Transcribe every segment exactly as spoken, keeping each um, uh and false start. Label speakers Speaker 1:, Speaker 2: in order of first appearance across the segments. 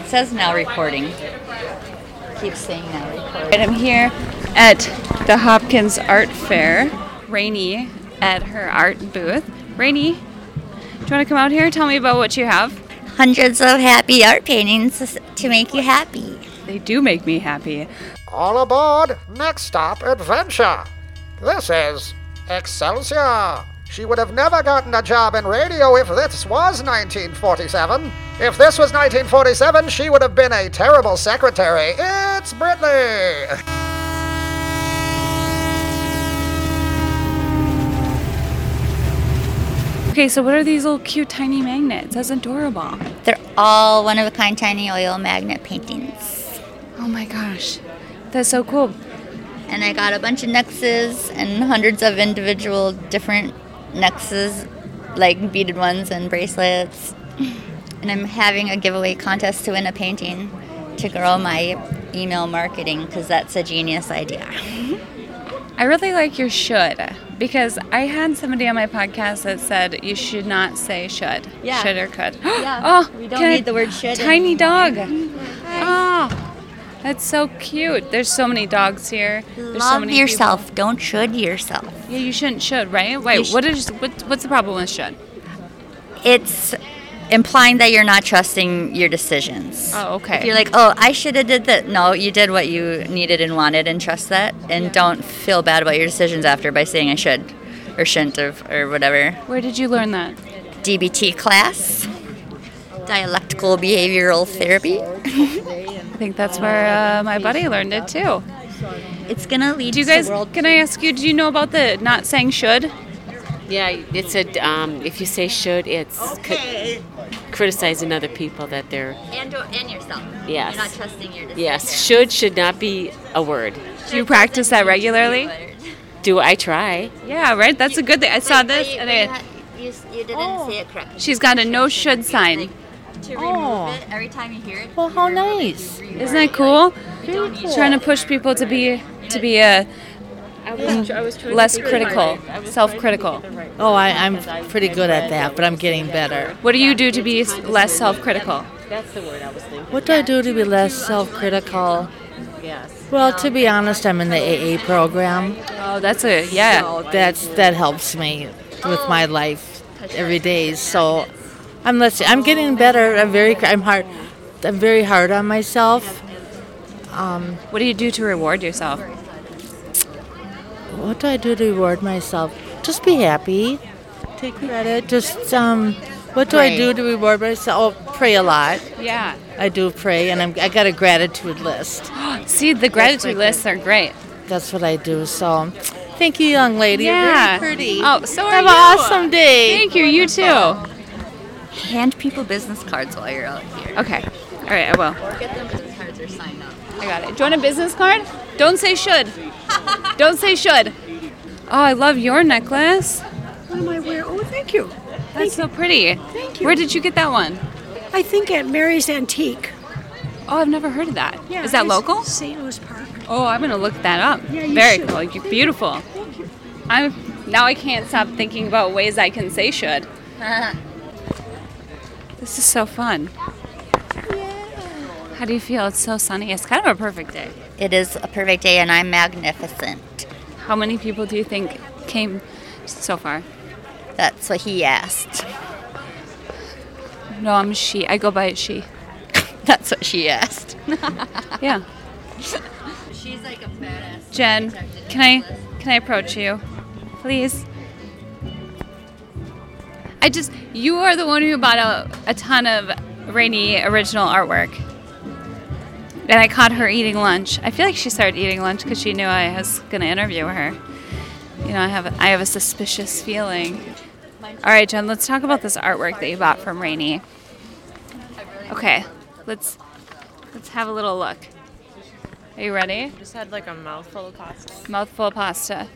Speaker 1: It says now recording. Keeps saying now recording.
Speaker 2: I'm here at the Hopkins Art Fair. Rainey at her art booth. Rainey, do you want to come out here and tell me about what you have?
Speaker 1: Hundreds of happy art paintings to make you happy.
Speaker 2: They do make me happy.
Speaker 3: All aboard! Next stop, adventure! This is Excelsior! She would have never gotten a job in radio if this was nineteen forty-seven. If this was nineteen forty-seven, she would have been a terrible secretary. It's Britney!
Speaker 2: Okay, so what are these little cute tiny magnets? That's adorable.
Speaker 1: They're all one-of-a-kind tiny oil magnet paintings.
Speaker 2: Oh my gosh, that's so cool.
Speaker 1: And I got a bunch of nexus and hundreds of individual different nexus, like beaded ones and bracelets. And I'm having a giveaway contest to win a painting to grow my email marketing because that's a genius idea.
Speaker 2: I really like your should, because I had somebody on my podcast that said you should not say should.
Speaker 1: Yeah.
Speaker 2: Should or could.
Speaker 1: Yeah.
Speaker 2: Oh,
Speaker 1: We don't
Speaker 2: can I-
Speaker 1: need the word should
Speaker 2: Tiny dog.
Speaker 1: Hi.
Speaker 2: Oh, that's so cute. There's so many dogs here. There's so
Speaker 1: Love
Speaker 2: many
Speaker 1: yourself.
Speaker 2: people.
Speaker 1: Don't should yourself.
Speaker 2: Yeah, you shouldn't should, right? Wait,
Speaker 1: sh-
Speaker 2: what is what, what's the problem with should?
Speaker 1: It's implying that you're not trusting your decisions.
Speaker 2: Oh, okay.
Speaker 1: If you're like, oh, I should have did that. No, you did what you needed and wanted, and trust that. And don't feel bad about your decisions after by saying I should or shouldn't have or whatever.
Speaker 2: Where did you learn that?
Speaker 1: D B T class, dialectical behavioral therapy.
Speaker 2: I think that's where uh, my buddy learned it too.
Speaker 1: It's gonna lead
Speaker 2: Do you
Speaker 1: to
Speaker 2: guys?
Speaker 1: world.
Speaker 2: Can I ask you? Do you know about the not saying should?
Speaker 4: Yeah, it's a. Um, if you say should, it's
Speaker 1: Okay.
Speaker 4: c- criticizing other people that they're.
Speaker 1: And and yourself.
Speaker 4: Yes.
Speaker 1: You're not trusting your decisions.
Speaker 4: Yes, should should not be a word.
Speaker 2: Do you practice that regularly?
Speaker 4: Do I try?
Speaker 2: Yeah, right. That's a good thing. I saw
Speaker 1: But
Speaker 2: this,
Speaker 1: you,
Speaker 2: and
Speaker 1: but you,
Speaker 2: I,
Speaker 1: ha- you, s- you didn't say it correctly.
Speaker 2: she's got a no should sign.
Speaker 1: Like, to remove
Speaker 5: Oh.
Speaker 1: it every time you hear it.
Speaker 5: Well, how
Speaker 1: you remove it,
Speaker 5: nice.
Speaker 1: you reword
Speaker 2: Isn't that
Speaker 1: it,
Speaker 2: cool?
Speaker 1: like, you don't need
Speaker 2: Trying to push people to be to be a
Speaker 4: I was, I was trying
Speaker 2: less
Speaker 4: to figure it
Speaker 2: critical,
Speaker 4: out. I was
Speaker 2: self-critical.
Speaker 4: trying to get it right.
Speaker 5: Oh, I, I'm pretty good at that, but I'm getting better.
Speaker 2: What do you do to be s- less self-critical?
Speaker 4: That's the word I was thinking.
Speaker 5: What do I do to be less self-critical?
Speaker 4: Yes.
Speaker 5: Well, to be honest, I'm in the A A program.
Speaker 2: Oh, that's a yeah.
Speaker 5: So that's that helps me with my life every day. So I'm less. I'm getting better. I'm very. I'm hard. I'm very hard on myself. Um,
Speaker 2: What do you do to reward yourself?
Speaker 5: what do I do to reward myself? Just be happy. Take credit. Just um. What do I
Speaker 2: Pray.
Speaker 5: do to reward myself? Oh, pray a lot.
Speaker 2: Yeah.
Speaker 5: I do pray, and I'm, I got a gratitude list.
Speaker 2: See, the gratitude lists are great.
Speaker 5: That's what I do. So, thank you, young lady.
Speaker 2: Yeah.
Speaker 5: You're very pretty.
Speaker 2: Oh, so are
Speaker 5: Have
Speaker 2: you.
Speaker 5: an awesome day.
Speaker 2: Thank you. You too.
Speaker 1: Hand people business cards while you're out here.
Speaker 2: Okay. All right, I will.
Speaker 1: Or get them business cards or sign up.
Speaker 2: I got it. Do you want a business card? Don't say should. Don't say should. Oh, I love your necklace.
Speaker 6: What am I wearing? Oh, thank you.
Speaker 2: That's so pretty.
Speaker 6: Thank you.
Speaker 2: Where did you get that one?
Speaker 6: I think at Mary's Antique.
Speaker 2: Oh, I've never heard of that. Is
Speaker 6: Yeah,
Speaker 2: that
Speaker 6: it's
Speaker 2: local?
Speaker 6: Saint Louis Park.
Speaker 2: Oh, I'm gonna look that up.
Speaker 6: Yeah, you
Speaker 2: Very
Speaker 6: should.
Speaker 2: cool. You're beautiful. I'm now. I can't stop thinking about ways I can say should. This is so fun. How do you feel? It's so sunny. It's kind of a perfect day.
Speaker 1: It is a perfect day, and I'm magnificent.
Speaker 2: How many people do you think came so far?
Speaker 1: That's what he asked.
Speaker 2: No, I'm a she. I go by she.
Speaker 1: That's what she asked.
Speaker 2: Yeah.
Speaker 1: She's like a badass.
Speaker 2: Jen, can I can I approach you, please? I just you are the one who bought a, a ton of Rainy original artwork, and I caught her eating lunch. I feel like she started eating lunch because she knew I was gonna interview her. You know, I have a, I have a suspicious feeling. All right, Jen, let's talk about this artwork that you bought from Rainy. Okay, let's let's have a little look. Are you ready?
Speaker 7: Just had like a mouthful of pasta.
Speaker 2: Mouthful of pasta.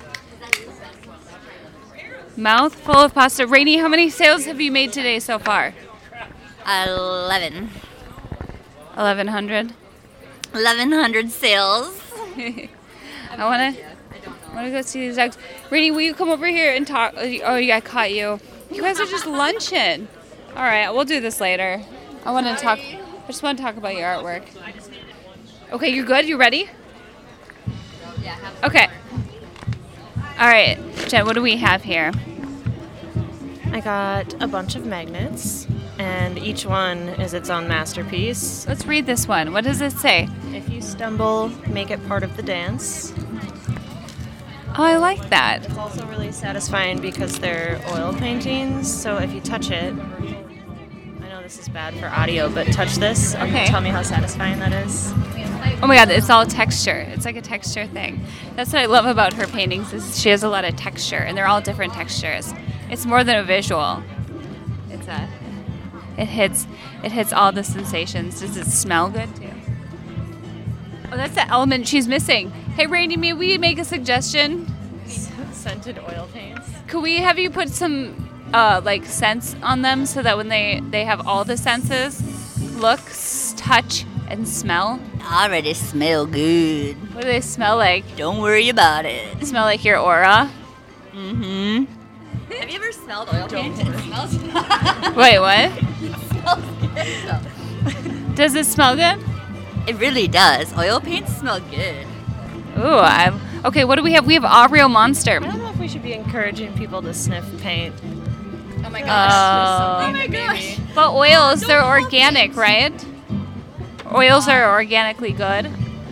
Speaker 2: Mouthful of pasta. Rainy, how many sales have you made today so far?
Speaker 1: Eleven.
Speaker 2: eleven hundred.
Speaker 1: Eleven hundred sales.
Speaker 2: I want to I want to go see these dogs. Rainy, will you come over here and talk? Oh, yeah, I caught you. You guys are just lunching. All right, we'll do this later. I want to talk. just want to talk about your artwork. Okay, you're good? You ready?
Speaker 1: Yeah.
Speaker 2: Okay. All right, Jen, what do we have here?
Speaker 7: I got a bunch of magnets, and each one is its own masterpiece.
Speaker 2: Let's read this one. What does it say?
Speaker 7: If you stumble, make it part of the dance.
Speaker 2: Oh, I like that.
Speaker 7: It's also really satisfying because they're oil paintings, so if you touch it, I know this is bad for audio, but touch this and
Speaker 2: Okay.
Speaker 7: tell me how satisfying that is.
Speaker 2: Oh my God, it's all texture. It's like a texture thing. That's what I love about her paintings is she has a lot of texture, and they're all different textures. It's more than a visual. It's a. It hits. It hits all the sensations. Does it smell good too? Oh, that's the element she's missing. Hey, Rainey, may we make a suggestion?
Speaker 7: Scented oil paints.
Speaker 2: Could we have you put some uh, like scents on them so that when they they have all the senses, looks, touch, and smell?
Speaker 1: Already smell good.
Speaker 2: What do they smell like?
Speaker 1: Don't worry about it.
Speaker 2: Smell like your aura?
Speaker 1: Mm-hmm. Have you ever smelled oil paint? It smells
Speaker 2: Wait, what?
Speaker 1: smells good.
Speaker 2: Does it smell good?
Speaker 1: It really does. Oil paints smell good.
Speaker 2: Ooh, I okay. What do we have? We have Oreo Monster.
Speaker 7: I don't know if we should be encouraging people to sniff paint.
Speaker 1: Oh my
Speaker 2: gosh.
Speaker 1: Oh my gosh.
Speaker 2: But oils, they're organic, right? Oils are organically good.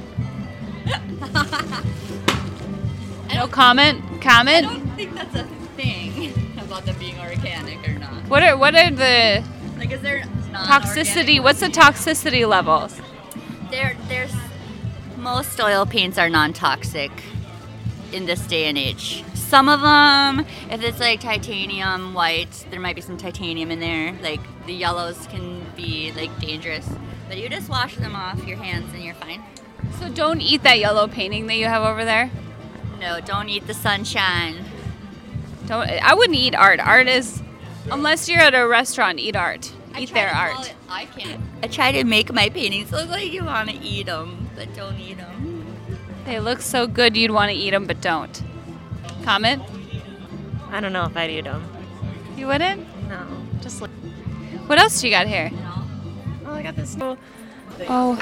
Speaker 2: No comment?
Speaker 1: I
Speaker 2: Comment?
Speaker 1: don't think that's a thing about them being organic or not.
Speaker 2: What are what are the
Speaker 1: Like, is there
Speaker 2: toxicity? What's the toxicity levels?
Speaker 1: There, there's most oil paints are non-toxic in this day and age. Some of them, if it's like titanium white, there might be some titanium in there. Like the yellows can be like dangerous, but you just wash them off your hands and you're fine.
Speaker 2: So don't eat that yellow painting that you have over there.
Speaker 1: No, don't eat the sunshine.
Speaker 2: Don't. I wouldn't eat art. Art is, unless you're at a restaurant, eat art. Eat their art.
Speaker 1: I can't. I try to make my paintings look like you want to eat them, but don't eat them.
Speaker 2: They look so good you'd want to eat them, but don't. Comment?
Speaker 7: I don't know if I'd eat them.
Speaker 2: You wouldn't?
Speaker 7: No, just look.
Speaker 2: What else do you got here?
Speaker 7: Oh, I got this. Little
Speaker 2: Oh.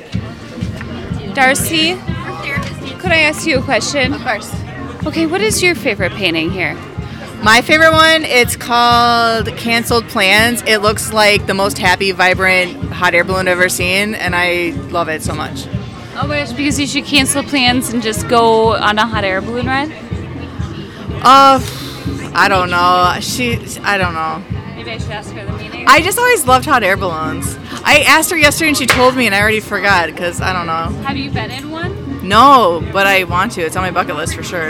Speaker 2: Darcy, could I ask you a question?
Speaker 8: Of course.
Speaker 2: Okay, what is your favorite painting here?
Speaker 8: My favorite one, it's called Canceled Plans. It looks like the most happy, vibrant hot air balloon I've ever seen, and I love it so much.
Speaker 2: Oh my gosh, because you should cancel plans and just go on a hot air balloon ride?
Speaker 8: Uh, I don't know. She, I don't know.
Speaker 2: Maybe I should ask her the meaning.
Speaker 8: I just always loved hot air balloons. I asked her yesterday and she told me and I already forgot because I don't know.
Speaker 2: Have you been in one?
Speaker 8: No, but I want to. It's on my bucket list for sure.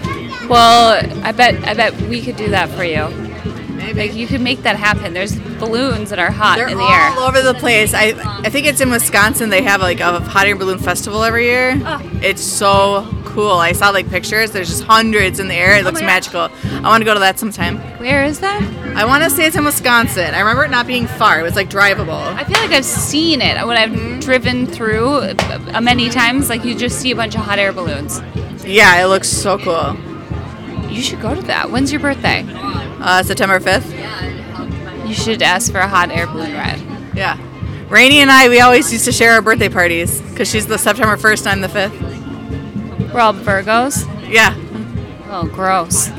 Speaker 2: Well, I bet I bet we could do that for you.
Speaker 8: Maybe.
Speaker 2: Like you could make that happen. There's balloons that are hot
Speaker 8: They're
Speaker 2: in the
Speaker 8: all
Speaker 2: air.
Speaker 8: over the place. I I think it's in Wisconsin. They have like a hot air balloon festival every year.
Speaker 2: Oh.
Speaker 8: It's so cool. I saw like pictures. There's just hundreds in the air. It looks
Speaker 2: my
Speaker 8: magical. I want to go to that sometime.
Speaker 2: Where is that?
Speaker 8: I want to say it's in Wisconsin. I remember it not being far. It was like drivable.
Speaker 2: I feel like I've seen it when I've driven through uh, many times. Like you just see a bunch of hot air balloons.
Speaker 8: Yeah, it looks so cool.
Speaker 2: You should go to that. When's your birthday?
Speaker 8: Uh, September fifth.
Speaker 2: You should ask for a hot air balloon ride.
Speaker 8: Yeah. Rainey and I, we always used to share our birthday parties because she's the September first and I'm the fifth.
Speaker 2: We're all Virgos.
Speaker 8: Yeah.
Speaker 2: Oh, gross.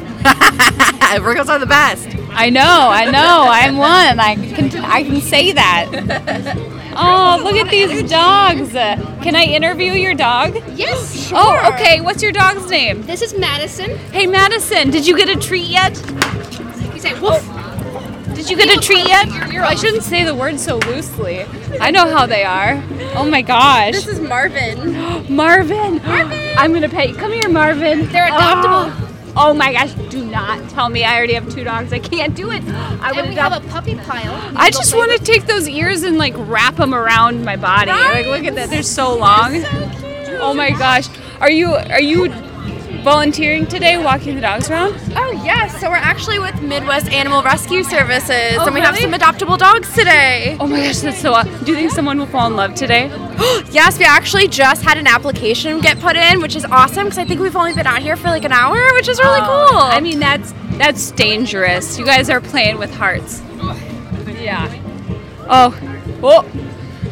Speaker 8: Virgos are the best.
Speaker 2: I know, I know. I'm one. I can I can say that. Oh, look at these dogs. Can I interview your dog?
Speaker 9: Yes, sure.
Speaker 2: Oh, okay. What's your dog's name?
Speaker 9: This is Madison.
Speaker 2: Hey, Madison, did you get a treat yet?
Speaker 9: You say woof.
Speaker 2: Did you get a treat yet? I shouldn't say the word so loosely. I know how they are. Oh my gosh.
Speaker 9: This is Marvin.
Speaker 2: Marvin. Marvin. I'm going to pet you. Come here, Marvin.
Speaker 9: They're adoptable.
Speaker 2: Oh. Oh my gosh, do not tell me I already have two dogs. I can't do it. I would
Speaker 9: And we have a puppy pile.
Speaker 2: I just want to take those ears and like wrap them around my body.
Speaker 9: Right?
Speaker 2: Like look at that, they're so long.
Speaker 9: They're so cute.
Speaker 2: Oh my gosh. Are you are you volunteering today, walking the dogs around?
Speaker 9: Oh yes, so we're actually with Midwest Animal Rescue Services,
Speaker 2: Oh,
Speaker 9: and we have
Speaker 2: really?
Speaker 9: some adoptable dogs today.
Speaker 2: Oh my gosh, that's so awesome. Do you think someone will fall in love today?
Speaker 9: Yes, we actually just had an application get put in, which is awesome because I think we've only been out here for like an hour, which is really
Speaker 2: Oh,
Speaker 9: cool.
Speaker 2: I mean, that's that's dangerous. You guys are playing with hearts. Yeah. Oh. Oh.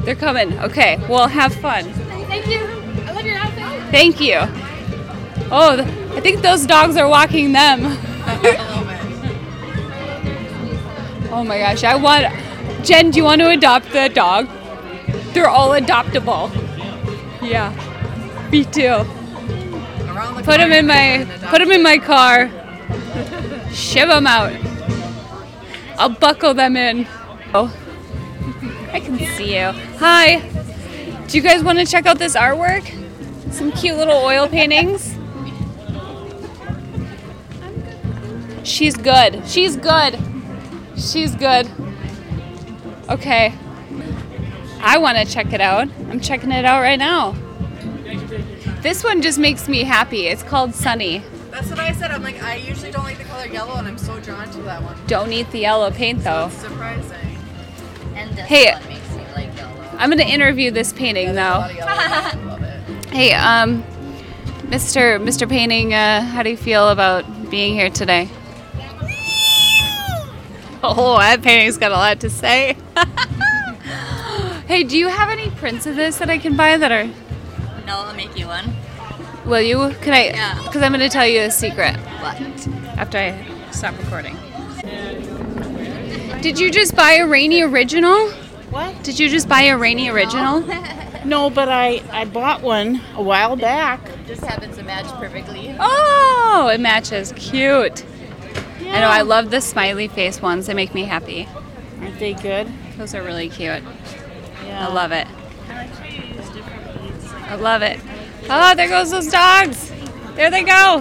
Speaker 2: They're coming. Okay, well, have fun.
Speaker 9: Thank you. I love your outfit.
Speaker 2: Thank you. Oh, th- I think those dogs are walking them. Oh my gosh, I want... Jen, do you want to adopt the dog? They're all adoptable. Yeah, me too. Put them in my, put them in my car. Ship them out. I'll buckle them in. Oh, I can see you. Hi. Do you guys want to check out this artwork? Some cute little oil paintings. She's good. She's good. She's good. Okay. I want to check it out. I'm checking it out right now. This one just makes me happy. It's called Sunny.
Speaker 8: That's what I said. I'm like, I usually don't like the color yellow, and I'm so drawn to that one.
Speaker 2: Don't eat the yellow paint, though.
Speaker 8: It's surprising.
Speaker 1: And this
Speaker 2: Hey,
Speaker 1: one makes me like yellow.
Speaker 2: I'm going to interview this painting, though.
Speaker 8: Love it.
Speaker 2: Hey, um, Mister Mister Painting, uh, how do you feel about being here today? Oh, that painting's got a lot to say. Hey, do you have any prints of this that I can buy that are...
Speaker 1: No, I'll make you one.
Speaker 2: Will you? Can I?
Speaker 1: Yeah.
Speaker 2: Because I'm going to tell you a secret
Speaker 1: What?
Speaker 2: after I stop recording. Did you just buy a Rainy original?
Speaker 10: What?
Speaker 2: Did you just buy a Rainy original?
Speaker 10: No, but I, I bought one a while back.
Speaker 1: Just happens to match perfectly.
Speaker 2: Oh, it matches. Cute.
Speaker 10: Yeah.
Speaker 2: I know, I love the smiley face ones. They make me happy.
Speaker 10: Aren't they good?
Speaker 2: Those are really cute.
Speaker 10: Yeah.
Speaker 2: I love it. I love it. Oh, there goes those dogs. There they go.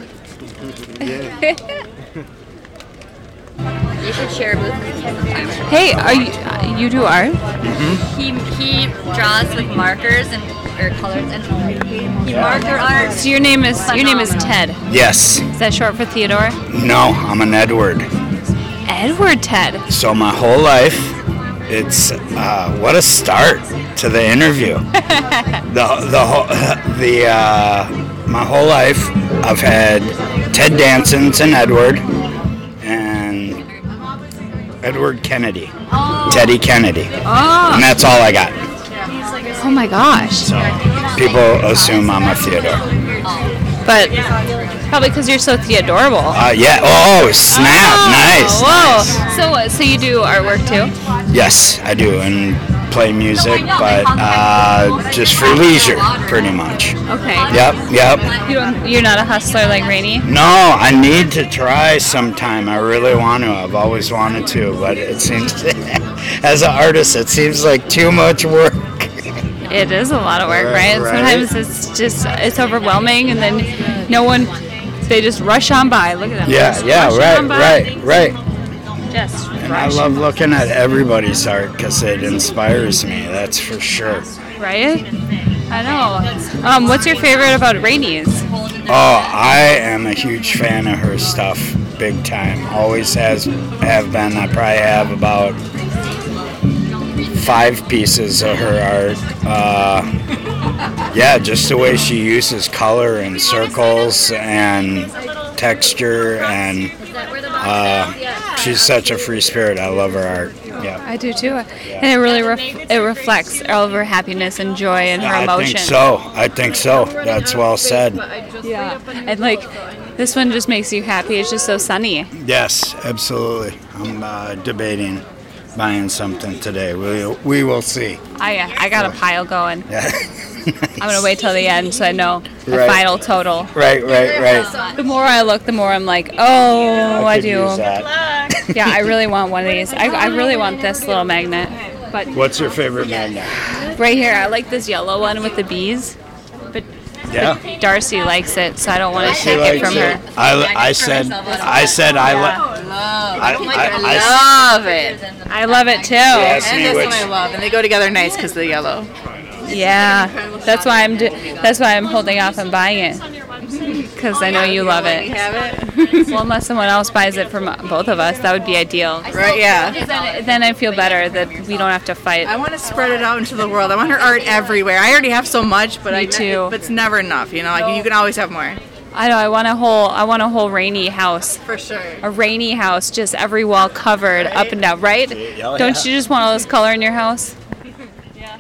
Speaker 1: You should share a booth with him.
Speaker 2: Hey, are you uh, you do art?
Speaker 1: He he draws with markers and or colors and he marker art.
Speaker 2: So your name is your name is Ted.
Speaker 11: Yes.
Speaker 2: Is that short for Theodore?
Speaker 11: No, I'm an Edward.
Speaker 2: Edward Ted.
Speaker 11: So my whole life, it's uh, what a start to the interview. the the whole the uh, my whole life, I've had Ted Danson's and Edward, and Edward Kennedy,
Speaker 2: Oh.
Speaker 11: Teddy Kennedy,
Speaker 2: Oh.
Speaker 11: and that's all I got.
Speaker 2: Oh my gosh.
Speaker 11: So people assume I'm a Theodore.
Speaker 2: But probably because you're so Theodorable.
Speaker 11: Uh, yeah. Oh, snap!
Speaker 2: Oh,
Speaker 11: Nice.
Speaker 2: Whoa.
Speaker 11: nice.
Speaker 2: So uh, so you do artwork too?
Speaker 11: Yes, I do, and play music, but uh, just for leisure, pretty much.
Speaker 2: Okay.
Speaker 11: Yep, yep.
Speaker 2: You don't, you're not a hustler like Rainy?
Speaker 11: No, I need to try sometime. I really want to. I've always wanted to, but it seems, as an artist, it seems like too much work.
Speaker 2: It is a lot of work,
Speaker 11: Right,
Speaker 2: right?
Speaker 11: right.
Speaker 2: Sometimes it's just, it's overwhelming, and then no one, they just rush on by. Look at them.
Speaker 11: Yeah,
Speaker 2: Just
Speaker 11: yeah,
Speaker 2: rushing
Speaker 11: right,
Speaker 2: on by.
Speaker 11: right, right.
Speaker 2: Just
Speaker 11: And I
Speaker 2: rush.
Speaker 11: love looking at everybody's art because it inspires me, that's for sure.
Speaker 2: Right? I know. Um, what's your favorite about Rainy's?
Speaker 11: Oh, I am a huge fan of her stuff, big time. Always has, have been. I probably have about five pieces of her art. Uh, yeah, just the way she uses color and circles and texture, and uh, she's such a free spirit. I love her art. Yeah.
Speaker 2: I do too. And it really ref- it reflects all of her happiness and joy and her
Speaker 11: I
Speaker 2: emotion.
Speaker 11: think so. I think so. That's well said.
Speaker 2: Yeah. And like, this one just makes you happy. It's just so sunny.
Speaker 11: Yes, absolutely. I'm uh, debating buying something today. We we will see.
Speaker 2: I I got a pile going.
Speaker 11: Yeah.
Speaker 2: I'm gonna wait till the end so I know the
Speaker 11: Right.
Speaker 2: final total.
Speaker 11: Right, right, right.
Speaker 2: The more I look, the more I'm like, oh, I,
Speaker 11: could
Speaker 2: do.
Speaker 11: use that.
Speaker 2: Yeah, I really want one of these. I, I really want this little magnet. But
Speaker 11: What's your favorite magnet?
Speaker 2: right here, I like this yellow one with the bees. But,
Speaker 11: Yeah.
Speaker 2: but Darcy likes it, so I don't want to
Speaker 11: She
Speaker 2: take it
Speaker 11: likes
Speaker 2: from her.
Speaker 11: it. I, I said I said I like. I, I,
Speaker 2: I love it. I love it too.
Speaker 11: asked
Speaker 8: And
Speaker 11: me
Speaker 8: this
Speaker 11: which-
Speaker 8: one I love, and they go together nice because they're yellow.
Speaker 2: Yeah, that's why I'm. Do- that's why I'm holding off on buying it, because I know you love it.
Speaker 8: Have it?
Speaker 2: Well, unless someone else buys it from both of us, that would be ideal.
Speaker 8: Right, yeah.
Speaker 2: Then, then I feel better that we don't have to fight.
Speaker 8: I want to spread it out into the world. I want her art everywhere. I already have so much, but
Speaker 2: Me
Speaker 8: I
Speaker 2: too.
Speaker 8: But it's never enough, you know. Like you can always have more.
Speaker 2: I know. I want a whole. I want a whole Rainy house.
Speaker 8: For sure.
Speaker 2: A Rainy house, just every wall covered up and down. Right?
Speaker 11: Oh,
Speaker 2: Don't
Speaker 11: yeah.
Speaker 2: you just want all this color in your house?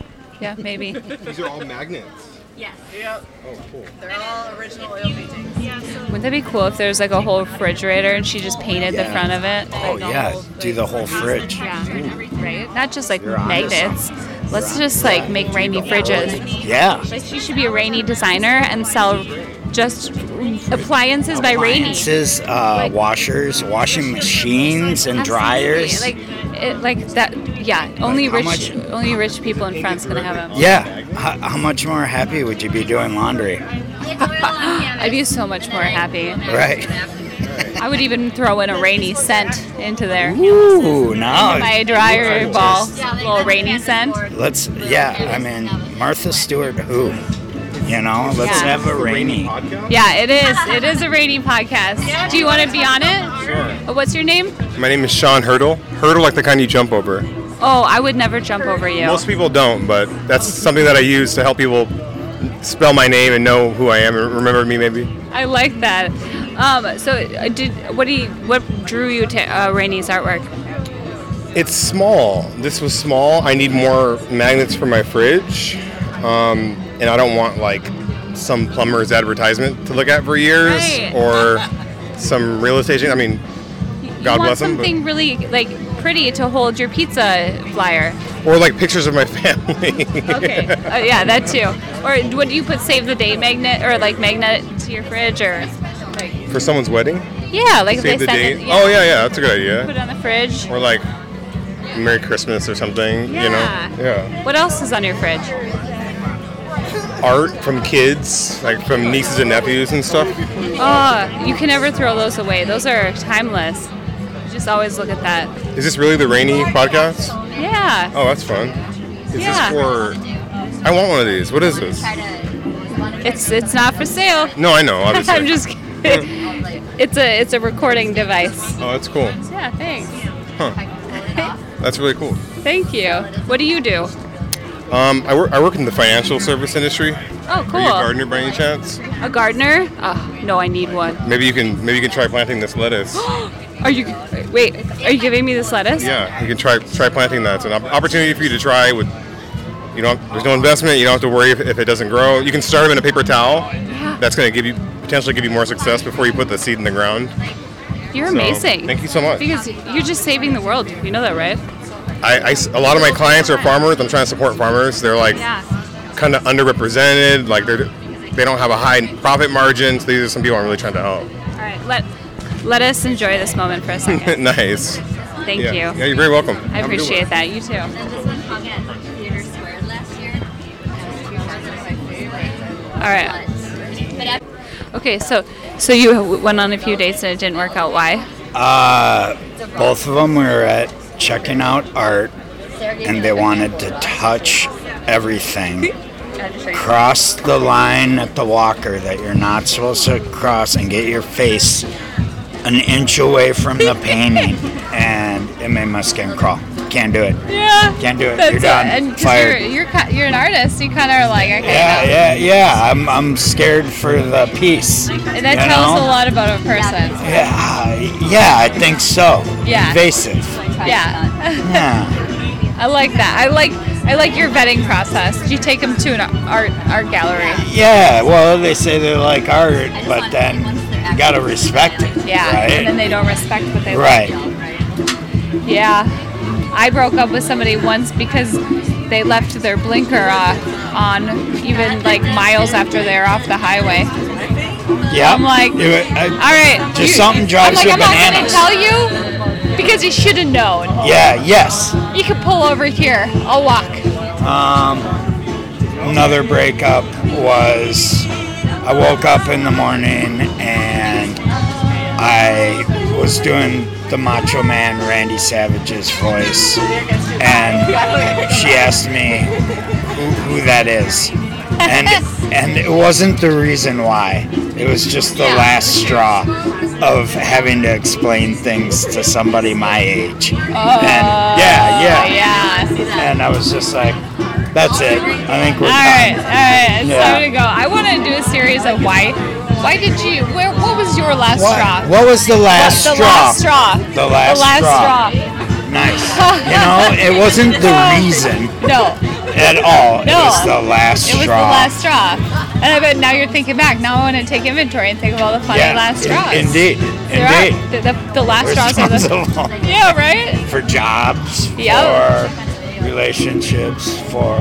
Speaker 2: Yeah, maybe.
Speaker 12: These are all magnets.
Speaker 9: Yes.
Speaker 12: Yep. Oh, cool.
Speaker 9: They're all original oil paintings. Yeah. So
Speaker 2: Wouldn't that be cool if there was like a whole refrigerator and she just painted the
Speaker 11: Yeah.
Speaker 2: front of it?
Speaker 11: Oh yeah, do the whole fridge.
Speaker 2: Yeah. Right? Not just like
Speaker 11: You're onto
Speaker 2: magnets. Let's just like make Rainy fridges.
Speaker 11: Yeah.
Speaker 2: Like she should be a Rainy designer and sell just appliances by Rainy.
Speaker 11: Appliances, uh, washers, washing machines, and dryers.
Speaker 2: Like, it, like that. Yeah. Only
Speaker 11: how
Speaker 2: rich,
Speaker 11: much-
Speaker 2: only rich people in France gonna have them.
Speaker 11: Yeah. How, how much more happy would you be doing laundry?
Speaker 2: I'd be so much more happy.
Speaker 11: Right.
Speaker 2: I would even throw in a Rainy scent into there.
Speaker 11: Ooh, now.
Speaker 2: My dryer ball, little Rainy scent.
Speaker 11: Let's. Yeah. I mean, Martha Stewart. Who? You know. Let's
Speaker 2: Yeah.
Speaker 11: have a Rainy.
Speaker 2: Yeah, it is. It is a Rainy podcast. Do you want to be on it?
Speaker 12: Sure.
Speaker 2: What's your name?
Speaker 12: My name is Sean Hurdle. Hurdle like the kind you jump over.
Speaker 2: Oh, I would never jump over you.
Speaker 12: Most people don't, but that's something that I use to help people spell my name and know who I am and remember me maybe.
Speaker 2: I like that. Um, so, uh, did what do you, what drew you to uh, Rainy's artwork?
Speaker 12: It's small. This was small. I need more magnets for my fridge. Um, and I don't want like some plumber's advertisement to look at for years
Speaker 2: Right.
Speaker 12: or some real estate agent. I mean, God
Speaker 2: you want
Speaker 12: bless them. but-
Speaker 2: something really like pretty to hold your pizza flyer.
Speaker 12: Or like pictures of my family.
Speaker 2: Okay. Uh, yeah, that too. Or would you put save the date magnet or like magnet to your fridge or like?
Speaker 12: For someone's wedding?
Speaker 2: Yeah, like if
Speaker 12: Save
Speaker 2: they
Speaker 12: the
Speaker 2: send
Speaker 12: date.
Speaker 2: it.
Speaker 12: Oh, yeah, yeah, that's a good idea.
Speaker 2: Put it on the fridge.
Speaker 12: Or like Merry Christmas or something,
Speaker 2: Yeah.
Speaker 12: you know? Yeah.
Speaker 2: What else is on your fridge?
Speaker 12: Art from kids, like from nieces and nephews and stuff.
Speaker 2: Oh, you can never throw those away. Those are timeless. You just always look at that.
Speaker 12: Is this really the Rainy podcast?
Speaker 2: Yeah.
Speaker 12: Oh, that's fun. Is
Speaker 2: Yeah.
Speaker 12: this for... I want one of these. What is this?
Speaker 2: It's it's not for sale.
Speaker 12: No, I know, obviously.
Speaker 2: I'm just kidding. It's a it's a recording device.
Speaker 12: Oh, that's cool.
Speaker 2: Yeah, thanks.
Speaker 12: Huh. That's really cool.
Speaker 2: Thank you. What do you do?
Speaker 12: Um, I work I work in the financial service industry.
Speaker 2: Oh, cool.
Speaker 12: Are you a gardener by any chance?
Speaker 2: A gardener? Oh, no, I need one.
Speaker 12: Maybe you can maybe you can try planting this lettuce.
Speaker 2: Are you wait? Are you giving me this lettuce?
Speaker 12: Yeah, you can try try planting that. It's an op- opportunity for you to try with. You don't. There's no investment. You don't have to worry if, if it doesn't grow. You can start them in a paper towel.
Speaker 2: Yeah.
Speaker 12: That's going to give you potentially give you more success before you put the seed in the ground.
Speaker 2: You're
Speaker 12: So,
Speaker 2: amazing.
Speaker 12: thank you so much.
Speaker 2: Because you're just saving the world. You know that, right?
Speaker 12: I, I s- a lot of my clients are farmers. I'm trying to support farmers. They're like
Speaker 2: Yeah.
Speaker 12: kind of underrepresented. Like they're they don't have a high profit margin. So these are some people I'm really trying to help.
Speaker 2: All right. Let let us enjoy this moment for a second.
Speaker 12: Nice.
Speaker 2: Thank
Speaker 12: Yeah.
Speaker 2: you.
Speaker 12: Yeah, you're very welcome.
Speaker 2: I
Speaker 12: Have a good
Speaker 2: appreciate
Speaker 12: one.
Speaker 2: that. You too. All right. Okay, so so you w- went on a few dates and it didn't work out. Why?
Speaker 11: Uh, both of them were at checking out art, and they wanted to touch everything. Cross the line at the walker that you're not supposed to cross, and get your face an inch away from the painting, and it made my skin crawl. Can't do it.
Speaker 2: Yeah.
Speaker 11: Can't do it.
Speaker 2: That's
Speaker 11: You're done.
Speaker 2: it. And 'cause
Speaker 11: Fired.
Speaker 2: you're you're ki- you're an artist. You kind of are like okay.
Speaker 11: Yeah, yeah, yeah. I'm I'm scared for the piece.
Speaker 2: And that
Speaker 11: you
Speaker 2: tells
Speaker 11: know?
Speaker 2: a lot about a person.
Speaker 11: Yeah, yeah, I think so.
Speaker 2: Yeah.
Speaker 11: Invasive.
Speaker 2: Yeah.
Speaker 11: Yeah.
Speaker 2: I like that. I like I like your vetting process. Did you take them to an art art gallery?
Speaker 11: Yeah, well, they say they like art, but then you gotta respect it.
Speaker 2: Yeah.
Speaker 11: Right?
Speaker 2: And then they don't respect what they
Speaker 11: Right.
Speaker 2: like. Yeah. I broke up with somebody once because they left their blinker uh, on even like miles after they're off the highway.
Speaker 11: Yeah.
Speaker 2: I'm like,
Speaker 11: You- I-
Speaker 2: all right.
Speaker 11: Just
Speaker 2: you-
Speaker 11: something drives
Speaker 2: I'm like,
Speaker 11: you
Speaker 2: I'm not
Speaker 11: bananas.
Speaker 2: going to tell you because you should have known.
Speaker 11: Yeah. Yes.
Speaker 2: You can pull over here. I'll walk.
Speaker 11: Um, another breakup was I woke up in the morning and I was doing the Macho Man Randy Savage's voice, and she asked me who, who that is, and and it wasn't the reason why. It was just the last straw of having to explain things to somebody my age.
Speaker 2: Oh,
Speaker 11: and yeah, yeah,
Speaker 2: yeah.
Speaker 11: And I was just like, that's it. I think we're
Speaker 2: All
Speaker 11: done.
Speaker 2: right, all right. It's
Speaker 11: Yeah.
Speaker 2: time to go. I want to do a series of why. Why did you? Where? What was your last
Speaker 11: What,
Speaker 2: straw?
Speaker 11: what was the last
Speaker 2: the
Speaker 11: straw?
Speaker 2: last straw.
Speaker 11: The last
Speaker 2: the last
Speaker 11: straw.
Speaker 2: straw.
Speaker 11: Nice. You know, it wasn't the reason.
Speaker 2: No,
Speaker 11: at all.
Speaker 2: No.
Speaker 11: It was the last
Speaker 2: It was
Speaker 11: straw.
Speaker 2: the last straw. And I bet now you're thinking back. Now I want to take inventory and think of all the funny
Speaker 11: Yeah,
Speaker 2: last straws.
Speaker 11: indeed,
Speaker 2: There are.
Speaker 11: indeed.
Speaker 2: The, the, the last
Speaker 11: There's
Speaker 2: straws are
Speaker 11: tons
Speaker 2: the.
Speaker 11: of them.
Speaker 2: Yeah, right?
Speaker 11: For jobs,
Speaker 2: Yep.
Speaker 11: for relationships, for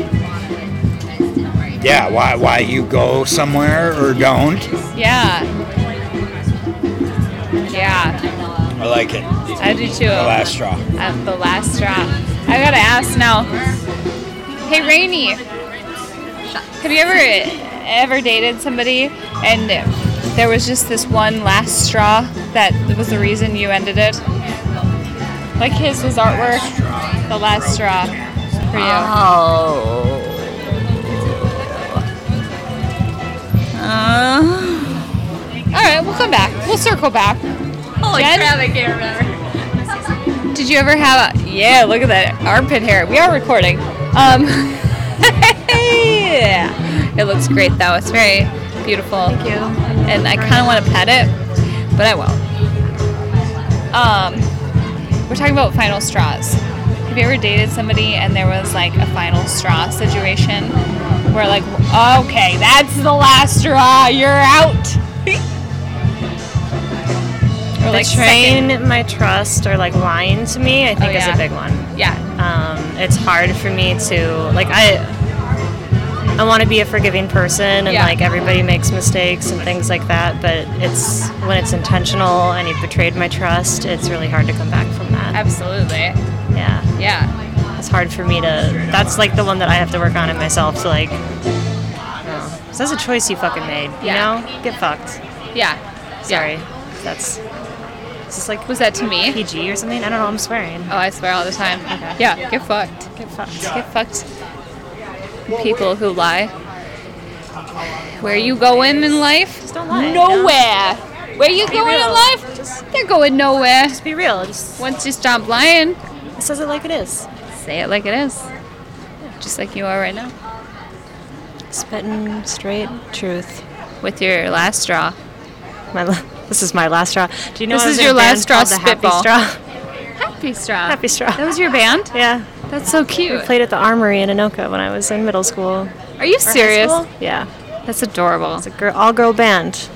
Speaker 11: yeah, why why you go somewhere or don't.
Speaker 2: Yeah. Yeah.
Speaker 11: I like it.
Speaker 2: I do too.
Speaker 11: The last straw.
Speaker 2: Uh, the last straw. I gotta ask now. Hey, Rainey. Have you ever ever dated somebody and there was just this one last straw that was the reason you ended it? Like his was artwork. The last straw for you.
Speaker 1: Oh. Uh,
Speaker 2: All right, we'll come back. We'll circle back.
Speaker 1: holy
Speaker 2: Jen?
Speaker 1: crap, I can't remember.
Speaker 2: Did you ever have a... Yeah, look at that armpit hair. We are recording. Um, yeah. It looks great, though. It's very beautiful. Thank you. And I kind of want to pet it, but I won't. Um, we're talking about final straws. Have you ever dated somebody and there was, like, a final straw situation where, like, okay, that's the last straw. You're out. Or like
Speaker 7: Betraying
Speaker 2: second-
Speaker 7: my trust or like lying to me, I think
Speaker 2: Oh, yeah.
Speaker 7: is a big one.
Speaker 2: Yeah.
Speaker 7: Um, it's hard for me to like I. I want to be a forgiving person, and
Speaker 2: Yeah.
Speaker 7: like everybody makes mistakes and things like that. But it's when it's intentional and you've betrayed my trust, it's really hard to come back from that.
Speaker 2: Absolutely.
Speaker 7: Yeah.
Speaker 2: Yeah.
Speaker 7: It's hard for me to. That's like the one that I have to work on in myself to like. No, 'cause that's a choice you fucking made. You
Speaker 2: Yeah.
Speaker 7: know, get fucked.
Speaker 2: Yeah.
Speaker 7: Sorry. That's. Is this like
Speaker 2: Was that to me?
Speaker 7: P G or something? I don't know. I'm swearing.
Speaker 2: Oh, I swear all the time.
Speaker 7: Okay.
Speaker 2: Yeah, get fucked.
Speaker 7: Get fucked.
Speaker 2: Get fucked. People who lie. Where you going in life?
Speaker 7: Just don't lie.
Speaker 2: Nowhere. Where you
Speaker 7: Be
Speaker 2: going in
Speaker 7: real.
Speaker 2: life? They're going nowhere.
Speaker 7: Just be real. Just
Speaker 2: Once you stop lying,
Speaker 7: it says it like it is.
Speaker 2: say it like it is. Just like you are right now.
Speaker 7: Spitting straight truth.
Speaker 2: With your last straw.
Speaker 7: My la- this is my last straw. Do you know
Speaker 2: This
Speaker 7: I was
Speaker 2: is
Speaker 7: in
Speaker 2: your
Speaker 7: a band
Speaker 2: last straw
Speaker 7: called the
Speaker 2: spitball.
Speaker 7: Happy Straw.
Speaker 2: Happy straw.
Speaker 7: Happy Straw.
Speaker 2: That was your band?
Speaker 7: Yeah.
Speaker 2: That's so
Speaker 7: We
Speaker 2: cute.
Speaker 7: played at the Armory in Anoka when I was in middle school.
Speaker 2: Are you
Speaker 7: Or high
Speaker 2: serious?
Speaker 7: school? Yeah.
Speaker 2: That's adorable.
Speaker 7: It's a girl, all-girl band.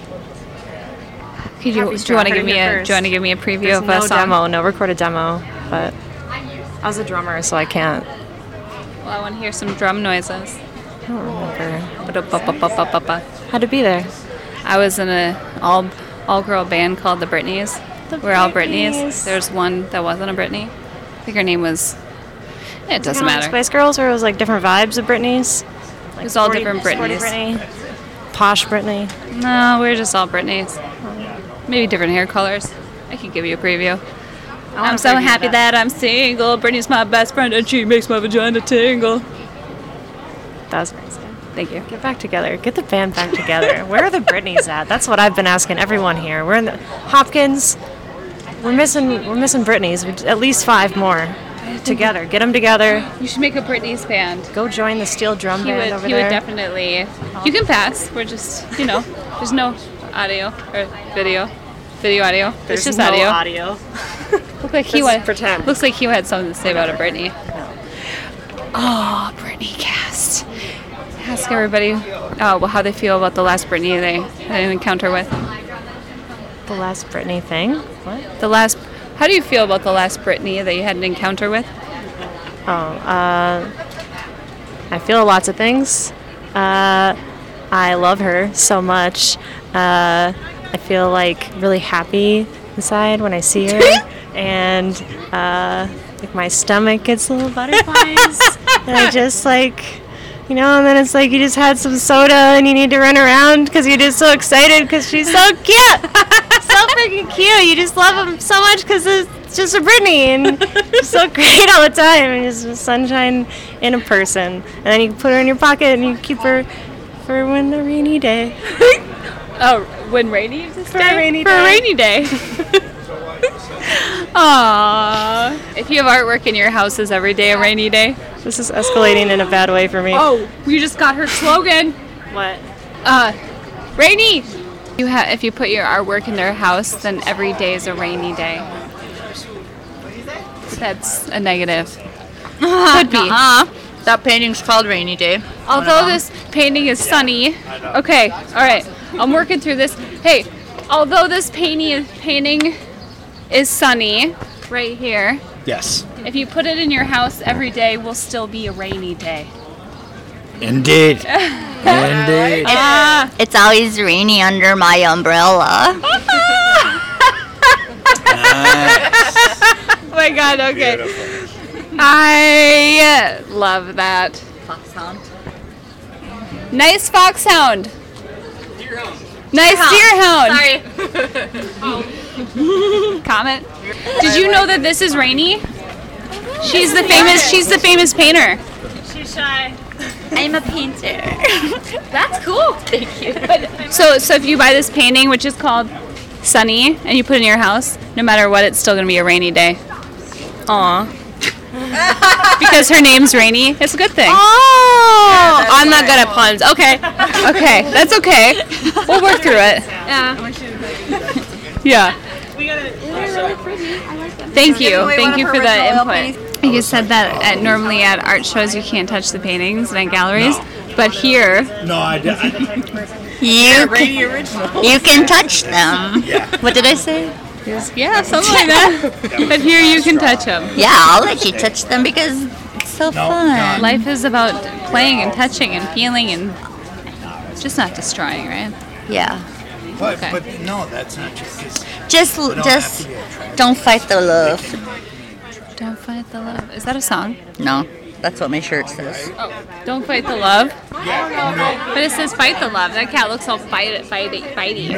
Speaker 2: Could you,
Speaker 7: Happy
Speaker 2: do you
Speaker 7: Straw,
Speaker 2: want to
Speaker 7: heard
Speaker 2: give
Speaker 7: it
Speaker 2: me
Speaker 7: here
Speaker 2: a
Speaker 7: first.
Speaker 2: do you want to give me a preview
Speaker 7: There's
Speaker 2: of
Speaker 7: no
Speaker 2: a song?
Speaker 7: demo, no recorded demo, but I was a drummer, so I can't.
Speaker 2: Well, I want to hear some drum noises.
Speaker 7: I don't remember.
Speaker 2: Ba-da-ba-ba-ba-ba-ba.
Speaker 7: Had to be there.
Speaker 2: I was in a all all girl band called the Britneys.
Speaker 7: The
Speaker 2: We're all Britneys.
Speaker 7: Britneys.
Speaker 2: There's one that wasn't a Britney. I think her name was. It doesn't
Speaker 7: Kinda like
Speaker 2: matter.
Speaker 7: Spice Girls, or it was like different vibes of Britneys.
Speaker 2: It was all
Speaker 7: Sporty-
Speaker 2: different
Speaker 7: sporty
Speaker 2: Britneys.
Speaker 7: Britney, posh Britney.
Speaker 2: No, we're just all Britneys. Maybe different hair colors. I can give you a preview.
Speaker 7: I wanna
Speaker 2: I'm so
Speaker 7: preview
Speaker 2: happy
Speaker 7: that.
Speaker 2: that I'm single. Britney's my best friend and she makes my vagina tingle.
Speaker 7: That was amazing.
Speaker 2: Thank you.
Speaker 7: Get back together. Get the band back together. Where are the Britneys at? That's what I've been asking everyone here. We're in the Hopkins. We're missing. We're missing Britneys. We- At least five more together. Get them together.
Speaker 2: You should make a Britney's band.
Speaker 7: Go join the steel drum
Speaker 2: He
Speaker 7: band
Speaker 2: would,
Speaker 7: over
Speaker 2: he
Speaker 7: there.
Speaker 2: would definitely. You can pass. We're just, you know, there's no audio or video, video audio.
Speaker 7: There's
Speaker 2: it's just
Speaker 7: no
Speaker 2: audio.
Speaker 7: audio.
Speaker 2: Look like he
Speaker 7: This is
Speaker 2: went.
Speaker 7: pretend.
Speaker 2: Looks like he had something to say about a Britney. Oh, Britney cast. Ask everybody, uh, well, how they feel about the last Britney they had an encounter with.
Speaker 7: The last Britney thing. What?
Speaker 2: The last. How do you feel about the last Britney that you had an encounter with?
Speaker 7: Oh, uh, I feel lots of things. Uh, I love her so much. Uh, I feel like really happy inside when I see her, and uh, like my stomach gets little butterflies, and I just like, you know, and then it's like you just had some soda and you need to run around because you're just so excited because she's so cute, so freaking cute. You just love them so much because it's just a Britney, and she's so great all the time, and just sunshine in a person. And then you put her in your pocket and you keep her for when a rainy day.
Speaker 2: Oh, when rainy is
Speaker 7: For a rainy
Speaker 2: For
Speaker 7: day.
Speaker 2: a rainy day. Aww. If you have artwork in your house, is every day a rainy day?
Speaker 7: This is escalating in a bad way for me.
Speaker 2: Oh, you just got her slogan.
Speaker 7: What?
Speaker 2: Uh, rainy. You have if you put your artwork in their house, then every day is a rainy day. That's a negative. Could be.
Speaker 1: That painting's called Rainy Day.
Speaker 2: Although this painting is sunny. Okay, all right. I'm working through this. Hey, although this painting painting is sunny right here,
Speaker 11: Yes.
Speaker 2: if you put it in your house every day, will still be a rainy day.
Speaker 11: Indeed. Indeed.
Speaker 2: Ah.
Speaker 1: It's always rainy under my umbrella.
Speaker 2: Oh my God, okay. I love that.
Speaker 1: Fox sound.
Speaker 2: Nice fox sound. Nice deer hound.
Speaker 1: Sorry.
Speaker 2: Comment. Did you know that this is Rainy? She's the famous she's the famous painter.
Speaker 10: She's shy.
Speaker 1: I'm a painter. That's cool. Thank you.
Speaker 2: But so so if you buy this painting, which is called Sunny, and you put it in your house, no matter what, it's still gonna be a rainy day.
Speaker 13: Aw.
Speaker 2: Because her name's Rainy, it's a good thing.
Speaker 13: Oh, I'm not good at puns. Okay.
Speaker 2: Okay, that's okay. We'll work through it.
Speaker 13: Yeah.
Speaker 2: Yeah.
Speaker 9: Really pretty. I like them.
Speaker 2: Thank you.
Speaker 9: Give away
Speaker 2: Thank
Speaker 9: one
Speaker 2: you
Speaker 9: of
Speaker 2: for
Speaker 9: her
Speaker 2: the
Speaker 9: original oil
Speaker 2: input. You said that at, normally at art shows you can't touch the paintings and at galleries, but here
Speaker 11: No, I didn't.
Speaker 1: You
Speaker 8: Rainy
Speaker 1: can,
Speaker 8: original.
Speaker 1: you can touch them.
Speaker 11: Yeah.
Speaker 1: What did I say?
Speaker 2: yeah, something like that. But here you can touch them.
Speaker 1: Yeah, I'll let you touch them because it's so fun.
Speaker 2: Life is about playing and touching and feeling and just not destroying, right?
Speaker 1: Yeah.
Speaker 11: But,
Speaker 2: Okay.
Speaker 11: but no, that's not just. It's,
Speaker 1: Just,
Speaker 11: don't have
Speaker 1: just
Speaker 11: to be attracted.
Speaker 1: don't fight the love.
Speaker 2: Don't fight the love. Is that a song?
Speaker 1: No, that's what my shirt says.
Speaker 2: Don't fight the love. But it says fight the love. That cat looks all fight fighty fighty.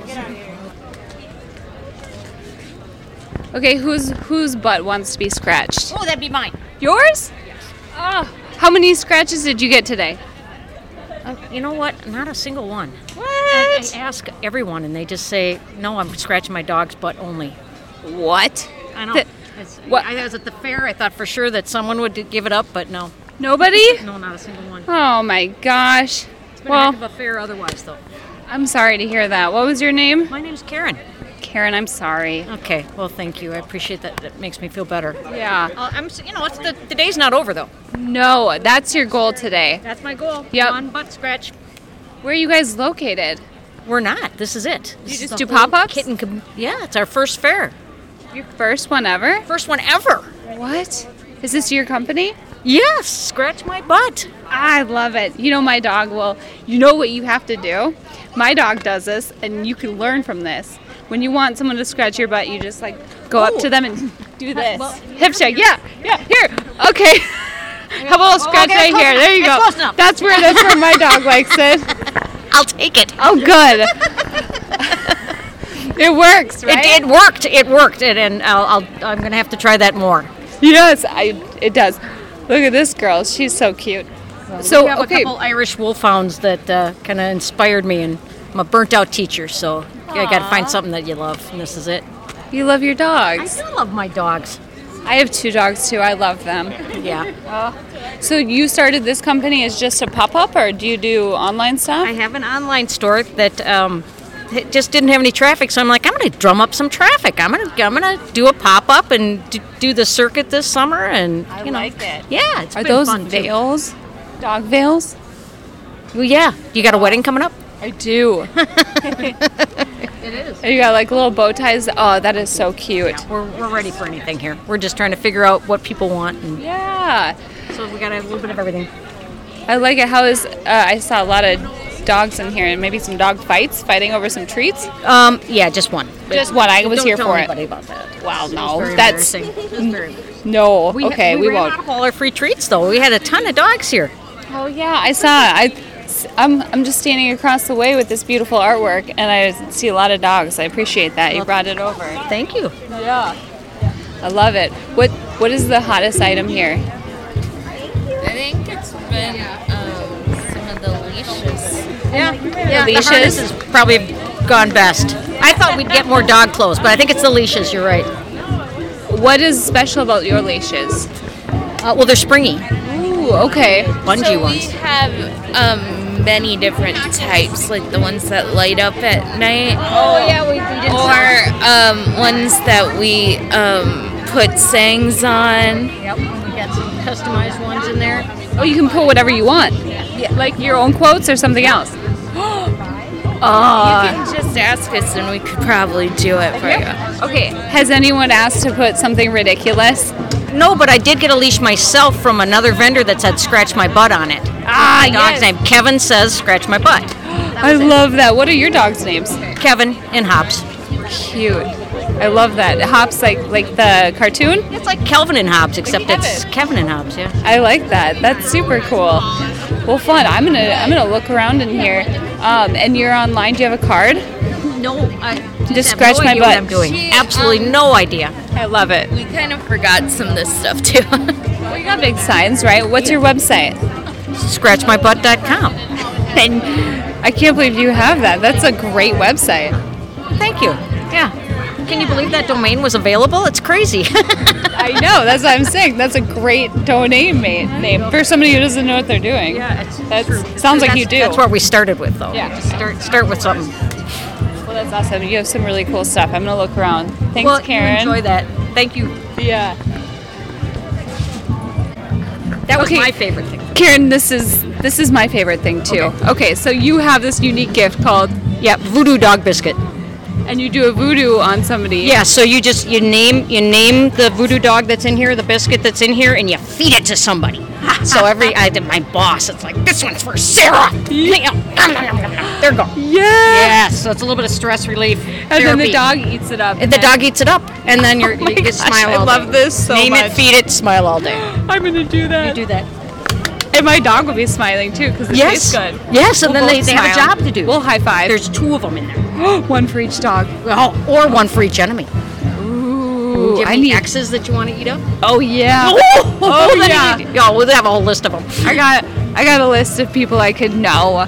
Speaker 2: Okay, whose whose butt wants to be scratched?
Speaker 10: Oh, that'd be mine.
Speaker 2: Yours? Oh, how many scratches did you get today?
Speaker 10: Uh, you know what? Not a single one.
Speaker 2: What?
Speaker 10: I, I ask everyone, and they just say, "No, I'm scratching my dog's butt only."
Speaker 2: What?
Speaker 10: I know.
Speaker 2: Th-
Speaker 10: It's-
Speaker 2: what-
Speaker 10: I was at the fair. I thought for sure that someone would give it up, but no.
Speaker 2: Nobody?
Speaker 10: No, not a single one.
Speaker 2: Oh my gosh.
Speaker 10: It's been
Speaker 2: Well,
Speaker 10: a heck of a fair otherwise, though.
Speaker 2: I'm sorry to hear that. What was your name?
Speaker 10: My name's Karen.
Speaker 2: Karen, I'm sorry.
Speaker 10: Okay. Well, thank you. I appreciate that. That makes me feel better.
Speaker 2: Yeah.
Speaker 10: Uh, I'm. s- You know, it's the the day's not over though.
Speaker 2: No, that's your goal today.
Speaker 10: That's my goal.
Speaker 2: Yep.
Speaker 10: One butt scratch.
Speaker 2: Where are you guys located?
Speaker 10: We're not. This is it. This
Speaker 2: You
Speaker 10: is
Speaker 2: just
Speaker 10: the
Speaker 2: do
Speaker 10: whole
Speaker 2: pop-ups?
Speaker 10: kit and com- yeah, it's our first fair.
Speaker 2: Your first one ever?
Speaker 10: First one ever.
Speaker 2: What? Is this your company?
Speaker 10: Yes. Scratch my butt.
Speaker 2: I love it. You know, my dog will, you know what you have to do? My dog does this, and you can learn from this. When you want someone to scratch your butt, you just like go up to them and do this.
Speaker 10: well,
Speaker 2: Hip check. Yeah, yeah, here. Okay. How about a scratch
Speaker 10: okay,
Speaker 2: right
Speaker 10: close
Speaker 2: here?
Speaker 10: enough.
Speaker 2: There you
Speaker 10: It's
Speaker 2: go.
Speaker 10: close enough.
Speaker 2: That's where that's where my dog likes it.
Speaker 10: I'll take it.
Speaker 2: Oh, good. It works, right?
Speaker 10: It, it worked. It worked, and, and I'll, I'll I'm gonna have to try that more.
Speaker 2: Yes, I. It does. Look at this girl. She's so cute. So
Speaker 10: we have
Speaker 2: okay.
Speaker 10: a couple Irish wolfhounds that uh, kind of inspired me, and I'm a burnt-out teacher, so you got to find something that you love, and this is it.
Speaker 2: You love your
Speaker 10: I
Speaker 2: dogs.
Speaker 10: do love my dogs.
Speaker 2: I have two dogs too. I love them.
Speaker 10: Yeah.
Speaker 2: So you started this company as just a pop-up, or do you do online stuff?
Speaker 10: I have an online store that um, it just didn't have any traffic, so I'm like, I'm going to drum up some traffic. I'm going to I'm going to do a pop-up and do, do the circuit this summer, and
Speaker 2: I
Speaker 10: you know,
Speaker 2: like it.
Speaker 10: yeah, it's
Speaker 2: Are
Speaker 10: been
Speaker 2: those
Speaker 10: fun too.
Speaker 2: veils? Dog veils?
Speaker 10: Well, yeah. You got a wedding coming up?
Speaker 2: I do.
Speaker 10: It is.
Speaker 2: You got like little bow ties. Oh, that is so cute.
Speaker 10: We're, we're ready for anything here. We're just trying to figure out what people want, and
Speaker 2: Yeah.
Speaker 10: so we got a little bit of everything.
Speaker 2: I like it. How is? Uh, I saw a lot of dogs in here, and maybe some dog fights, fighting over some treats.
Speaker 10: Um, yeah, just one.
Speaker 2: Just one. I was
Speaker 10: Don't
Speaker 2: here
Speaker 10: tell
Speaker 2: for it.
Speaker 10: anybody about that.
Speaker 2: Wow,
Speaker 10: It
Speaker 2: no,
Speaker 10: was very
Speaker 2: that's
Speaker 10: embarrassing. It was very embarrassing.
Speaker 2: no.
Speaker 10: We,
Speaker 2: okay,
Speaker 10: we,
Speaker 2: we,
Speaker 10: ran
Speaker 2: won't.
Speaker 10: out of all our free treats, though. We had a ton of dogs here.
Speaker 2: Oh yeah, I saw it. I, I'm, I'm just standing across the way with this beautiful artwork, and I see a lot of dogs. I appreciate that. You brought it over.
Speaker 10: Thank you.
Speaker 2: Yeah. I love it. What What is the hottest item here?
Speaker 14: I think it's been um, some of the leashes.
Speaker 10: Yeah, yeah.
Speaker 2: leashes?
Speaker 10: The harness has probably gone best. I thought we'd get more dog clothes, but I think it's the leashes. You're right.
Speaker 2: What is special about your leashes?
Speaker 10: Uh, well, they're springy.
Speaker 2: Ooh, okay.
Speaker 10: Bungee
Speaker 14: so
Speaker 10: ones.
Speaker 14: we have um, many different types, like the ones that light up at night.
Speaker 2: Oh yeah, we, we did.
Speaker 14: Or um, ones that we um, put sayings on.
Speaker 10: Yep. We Got some customized ones in there.
Speaker 2: Oh, you can put whatever you want. Yeah. Like your own quotes or something else.
Speaker 14: Uh, you can just ask us and we could probably do it for you.
Speaker 2: Okay, has anyone asked to put something ridiculous?
Speaker 10: No, but I did get a leash myself from another vendor that said "Scratch my butt" on it.
Speaker 2: Ah,
Speaker 10: my dog's
Speaker 2: yes.
Speaker 10: name Kevin says "Scratch my butt."
Speaker 2: I love that. What are your dogs' names?
Speaker 10: Kevin and Hobbs.
Speaker 2: Cute. I love that. Hobbs, like like the cartoon?
Speaker 10: It's like Kelvin and Hobbs, except it's Kevin and Hobbs. Yeah.
Speaker 2: I like that. That's super cool. Well, fun. I'm gonna I'm gonna look around in here. Um, and you're online. Do you have a card?
Speaker 10: No, I
Speaker 2: just
Speaker 10: have
Speaker 2: scratch
Speaker 10: no
Speaker 2: my
Speaker 10: idea
Speaker 2: butt.
Speaker 10: what I'm doing.
Speaker 14: She,
Speaker 10: Absolutely
Speaker 14: um,
Speaker 10: no idea.
Speaker 2: I love it.
Speaker 14: We kind of forgot some of this stuff too.
Speaker 2: Well, you got big signs, right? What's your website?
Speaker 10: scratch my butt dot com.
Speaker 2: And I can't believe you have that. That's a great website.
Speaker 10: Thank you. Yeah. Can you believe that domain was available? It's crazy.
Speaker 2: I know. That's what I'm saying. That's a great domain name for somebody who doesn't know what they're doing.
Speaker 10: Yeah, it's
Speaker 2: That
Speaker 10: true.
Speaker 2: sounds like
Speaker 10: That's-
Speaker 2: you do.
Speaker 10: That's what we started with, though.
Speaker 2: Yeah.
Speaker 10: Just start start with something.
Speaker 2: Well, that's awesome. You have some really cool stuff. I'm gonna look around. Thanks,
Speaker 10: well,
Speaker 2: Karen.
Speaker 10: You enjoy that. Thank you.
Speaker 2: Yeah.
Speaker 10: That was
Speaker 2: Okay.
Speaker 10: my favorite thing.
Speaker 2: Karen, this is this is my favorite thing too. Okay. okay, so you have this unique gift called
Speaker 10: Yeah, Voodoo Dog Biscuit.
Speaker 2: and you do a voodoo on somebody.
Speaker 10: Yeah, so you just you name you name the voodoo dog that's in here, the biscuit that's in here, and you feed it to somebody. So every I did my boss, it's like this one's for Sarah. There you go.
Speaker 2: Yeah.
Speaker 10: Yes, so it's a little bit of stress relief.
Speaker 2: And then
Speaker 10: therapy.
Speaker 2: the dog eats it up.
Speaker 10: And the dog eats it up, and then you're,
Speaker 2: Oh my
Speaker 10: you just
Speaker 2: gosh,
Speaker 10: smile
Speaker 2: I
Speaker 10: all
Speaker 2: love
Speaker 10: day.
Speaker 2: this so
Speaker 10: Name
Speaker 2: much.
Speaker 10: it, feed it, smile all day.
Speaker 2: I'm gonna do that.
Speaker 10: You do that.
Speaker 2: And my dog will be smiling too because it
Speaker 10: Yes.
Speaker 2: tastes good.
Speaker 10: Yes, and
Speaker 2: We'll
Speaker 10: then they,
Speaker 2: both
Speaker 10: they have a
Speaker 2: smile.
Speaker 10: job to do.
Speaker 2: We'll high five.
Speaker 10: There's two of them in there.
Speaker 2: One for each dog.
Speaker 10: Oh, or one for each enemy.
Speaker 2: Ooh,
Speaker 10: Do you have
Speaker 2: I
Speaker 10: any
Speaker 2: need.
Speaker 10: X's that you want to eat up?
Speaker 2: Oh yeah.
Speaker 10: Oh,
Speaker 2: Oh,
Speaker 10: then
Speaker 2: yeah.
Speaker 10: you- Yeah, we'll have a whole list of them.
Speaker 2: I got I got a list of people I could know.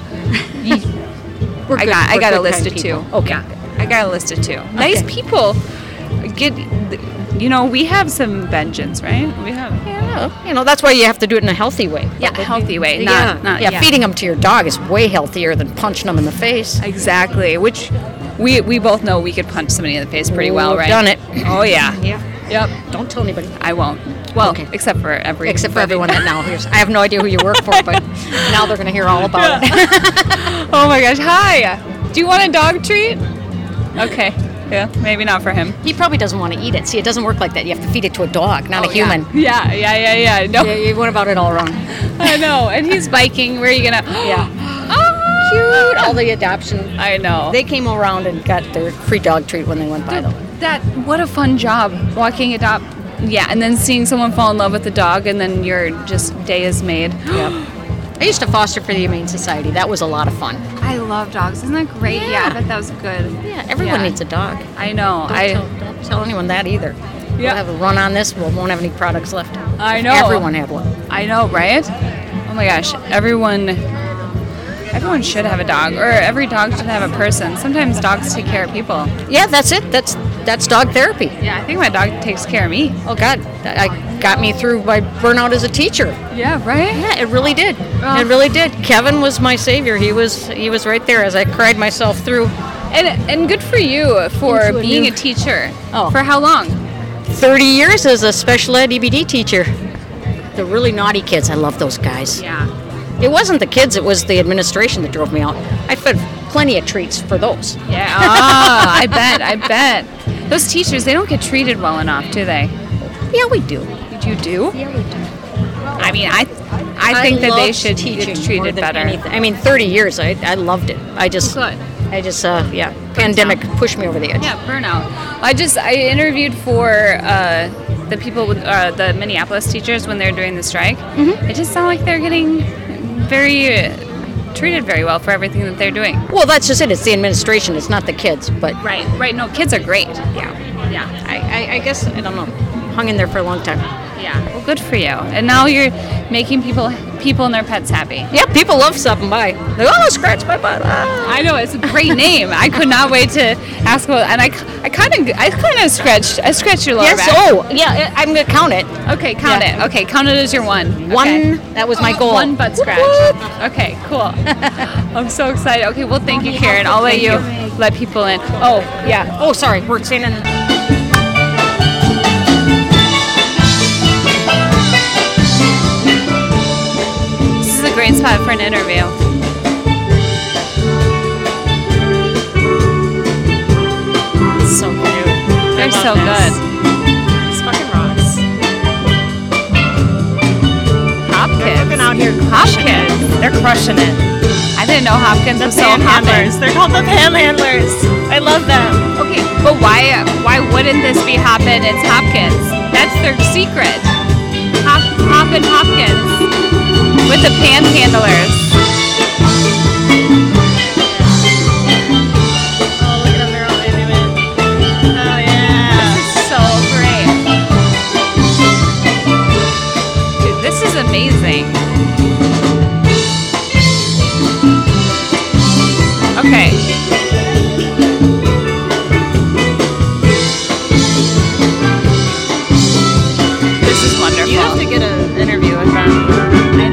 Speaker 10: We're
Speaker 2: I
Speaker 10: good-
Speaker 2: got I
Speaker 10: we're
Speaker 2: got a
Speaker 10: good
Speaker 2: list
Speaker 10: kind
Speaker 2: of two.
Speaker 10: people. Okay.
Speaker 2: I got a list of two. Nice people. Get you know we have some vengeance, right? We have.
Speaker 10: Yeah, you know, that's why you have to do it in a healthy way.
Speaker 2: Yeah, a healthy way.
Speaker 10: Yeah,
Speaker 2: Not, not,
Speaker 10: yeah, feeding them to your dog is way healthier than punching them in the face.
Speaker 2: Exactly. Which we we both know we could punch somebody in the face pretty well,
Speaker 10: We've
Speaker 2: right?
Speaker 10: done it.
Speaker 2: Oh yeah.
Speaker 10: Yeah.
Speaker 2: Yep.
Speaker 10: Don't tell anybody.
Speaker 2: I won't. Well,
Speaker 10: Okay.
Speaker 2: except for every
Speaker 10: Except for everyone that now hears. I have no idea who you work for, but now they're going to hear all about it.
Speaker 2: Oh my gosh. Hi. Do you want a dog treat? Okay. Yeah. Maybe not for him.
Speaker 10: He probably doesn't want to eat it. See, it doesn't work like that. You have to feed it to a dog, not
Speaker 2: Oh,
Speaker 10: a human.
Speaker 2: Yeah. Yeah. Yeah. Yeah. yeah. No.
Speaker 10: Yeah, you went about it all wrong.
Speaker 2: I know. And he's biking. Where are you gonna?
Speaker 10: Yeah.
Speaker 2: Oh,
Speaker 10: Cute. All the adoption.
Speaker 2: I know.
Speaker 10: They came around and got their free dog treat when they went by, though.
Speaker 2: That what a fun job walking adopt. Yeah, and then seeing someone fall in love with the dog, and then your just day is made.
Speaker 10: Yep. I used to foster for the Humane Society. That was a lot of fun.
Speaker 2: I love dogs. Isn't that great? Yeah,
Speaker 10: Yeah.
Speaker 2: I bet that was good.
Speaker 10: Yeah, everyone
Speaker 2: Yeah.
Speaker 10: needs a dog.
Speaker 2: I know.
Speaker 10: Don't,
Speaker 2: I
Speaker 10: tell, don't tell anyone that either.
Speaker 2: Yeah.
Speaker 10: We'll have a run on this. We won't have any products left.
Speaker 2: I know.
Speaker 10: Everyone had one.
Speaker 2: I know, right? Oh my gosh, everyone. Everyone should have a dog, or every dog should have a person. Sometimes dogs take care of people.
Speaker 10: Yeah, that's it. That's that's dog therapy.
Speaker 2: Yeah, I think my dog takes care of me.
Speaker 10: Oh God, that I got me through my burnout as a teacher.
Speaker 2: Yeah, right?
Speaker 10: Yeah, it really did.
Speaker 2: Oh.
Speaker 10: It really did. Kevin was my savior. He was he was right there as I cried myself through.
Speaker 2: And and good for you for
Speaker 10: Into a
Speaker 2: being
Speaker 10: new-
Speaker 2: a teacher.
Speaker 10: Oh.
Speaker 2: For how long?
Speaker 10: thirty years as a special ed E B D teacher. The really naughty kids, I love those guys.
Speaker 2: Yeah.
Speaker 10: It wasn't the kids, it was the administration that drove me out. I fed plenty of treats for those.
Speaker 2: Yeah. Ah, I bet. I bet. Those teachers, they don't get treated well enough, do they?
Speaker 10: Yeah, we do.
Speaker 2: You do?
Speaker 10: Yeah, we do.
Speaker 2: I mean, I I think that they
Speaker 10: loved
Speaker 2: should
Speaker 10: teaching
Speaker 2: get
Speaker 10: more
Speaker 2: treated
Speaker 10: than
Speaker 2: better.
Speaker 10: anything. I mean, thirty years, I, I loved it. I just,
Speaker 2: Good.
Speaker 10: I just, uh, yeah, pandemic pushed me over the edge.
Speaker 2: Yeah, burnout. I just I interviewed for uh, the people with uh, the Minneapolis teachers when they're doing the strike.
Speaker 10: Mm-hmm.
Speaker 2: It just sounds like they're getting very uh, treated very well for everything that they're doing.
Speaker 10: Well, that's just it. It's the administration. It's not the kids. But
Speaker 2: Right. Right. No, kids are great.
Speaker 10: yeah,
Speaker 2: Yeah.
Speaker 10: I, I, I guess I don't know. Hung in there for a long time.
Speaker 2: Yeah. Well, good for you. And now you're making people people and their pets happy.
Speaker 10: Yeah, people love stopping by. They oh, scratch my butt. Ah.
Speaker 2: I know it's a great name. I could not wait to ask about. And I, I kind of I kind of scratched I scratched your lower
Speaker 10: Yes.
Speaker 2: back.
Speaker 10: Oh, yeah. I'm gonna count it.
Speaker 2: Okay, count
Speaker 10: Yeah.
Speaker 2: it. Okay, count it as your one.
Speaker 10: One.
Speaker 2: Okay.
Speaker 10: That was my goal.
Speaker 2: One butt scratch. Okay, cool. I'm so excited. Okay, well, thank you, Karen. I'll let
Speaker 10: Thank
Speaker 2: you,
Speaker 10: you.
Speaker 2: let people in. Oh, yeah.
Speaker 10: Oh, sorry. We're standing.
Speaker 2: great spot for an interview.
Speaker 7: So cute.
Speaker 2: They're
Speaker 7: I love
Speaker 2: so
Speaker 7: this.
Speaker 2: good.
Speaker 7: This fucking rocks.
Speaker 2: Hopkins.
Speaker 7: They're out here Hopkins. They're crushing it.
Speaker 2: I didn't know Hopkins
Speaker 7: The
Speaker 2: was so hopping.
Speaker 7: panhandlers. They're called the panhandlers. I love them.
Speaker 2: Okay, but why why wouldn't this be hoppin'? It's Hopkins. That's their secret. Hop, hoppin' Hopkins with the panhandlers.
Speaker 7: Oh, look at them. They're all into it. Oh, yeah.
Speaker 2: This is so great. Dude, this is amazing. Okay. This is wonderful.
Speaker 7: You have to get an interview with them.
Speaker 2: I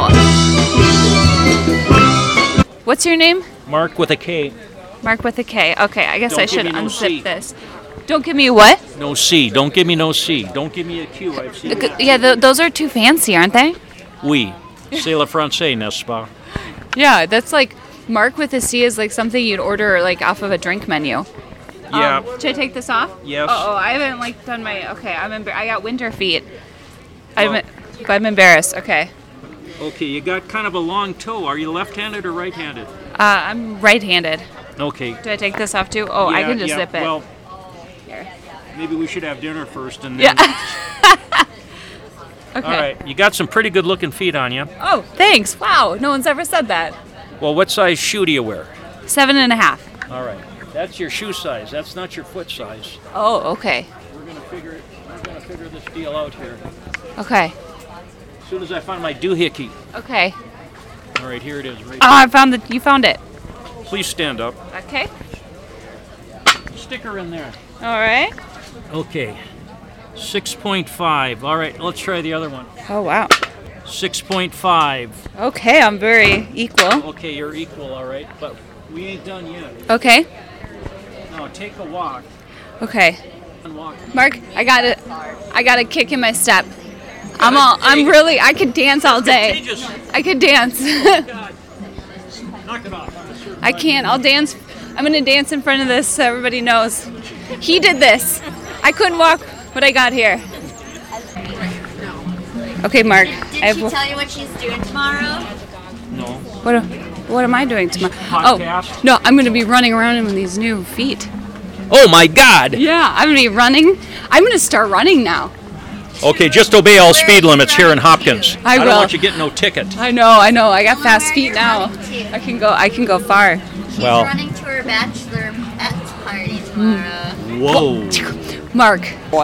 Speaker 2: know. What's your name?
Speaker 15: Mark with a K.
Speaker 2: Mark with a K. Okay, I guess
Speaker 15: Don't
Speaker 2: I
Speaker 15: give
Speaker 2: should
Speaker 15: me no
Speaker 2: unzip
Speaker 15: C.
Speaker 2: this. Don't give me what?
Speaker 15: No C. Don't give me no C. Don't give me a Q. I've seen that.
Speaker 2: Yeah, th- those are too fancy, aren't they?
Speaker 15: Oui. C'est le français, n'est-ce pas?
Speaker 2: Yeah, that's like Mark with a C is like something you'd order like off of a drink menu.
Speaker 15: Yeah.
Speaker 2: Um, should I take this off?
Speaker 15: Yes.
Speaker 2: Oh, oh I haven't like done my. Okay, I'm. Embar- I got winter feet. I'm. I'm embarrassed. Okay.
Speaker 15: Okay, you got kind of a long toe. Are you left-handed or right-handed?
Speaker 2: Uh, I'm right-handed.
Speaker 15: Okay.
Speaker 2: Do I take this off too? Oh, I
Speaker 15: Yeah,
Speaker 2: can just
Speaker 15: yeah,
Speaker 2: zip it.
Speaker 15: Well,
Speaker 2: Here.
Speaker 15: maybe we should have dinner first and then.
Speaker 2: Yeah. Okay.
Speaker 15: All right. You got some pretty good-looking feet on you.
Speaker 2: Oh, thanks. Wow, no one's ever said that.
Speaker 15: Well, what size shoe do you wear?
Speaker 2: Seven and a half.
Speaker 15: All right. That's your shoe size. That's not your foot size.
Speaker 2: Oh, okay.
Speaker 15: We're gonna figure it. We're gonna figure this deal out here.
Speaker 2: Okay.
Speaker 15: As soon as I find my doohickey.
Speaker 2: Okay.
Speaker 15: All right, here it is. Right
Speaker 2: Oh, I found the. You found it.
Speaker 15: Please stand up.
Speaker 2: Okay.
Speaker 15: Stick her in there.
Speaker 2: All right.
Speaker 15: Okay. six point five. All right, let's try the other one.
Speaker 2: Oh wow.
Speaker 15: six point five.
Speaker 2: Okay, I'm very equal.
Speaker 15: Okay, you're equal, all right, but we ain't done yet.
Speaker 2: Okay.
Speaker 15: Now take a walk.
Speaker 2: Okay.
Speaker 15: And walk.
Speaker 2: Mark, I got it. I got a kick in my step. I'm all. I'm really. I could dance all day. I could dance.
Speaker 15: Knock it off.
Speaker 2: I can't. I'll dance. I'm gonna dance in front of this so everybody knows. He did this. I couldn't walk, but I got here. Okay, Mark.
Speaker 1: Did
Speaker 2: I have,
Speaker 1: she tell you what she's doing tomorrow?
Speaker 15: No.
Speaker 2: what? What am I doing tomorrow?
Speaker 15: Podcast?
Speaker 2: Oh, no. I'm gonna be running around in these new feet.
Speaker 15: Oh my God!
Speaker 2: Yeah, I'm gonna be running. I'm gonna start running now.
Speaker 15: Okay, just obey all speed limits here in Hopkins.
Speaker 2: I
Speaker 15: don't
Speaker 2: will.
Speaker 15: want you getting no ticket.
Speaker 2: I know. I know. I got fast feet now. I can go. I can go far.
Speaker 1: She's
Speaker 15: Well-
Speaker 1: running to her bachelorette party tomorrow.
Speaker 15: Whoa.
Speaker 2: Mark,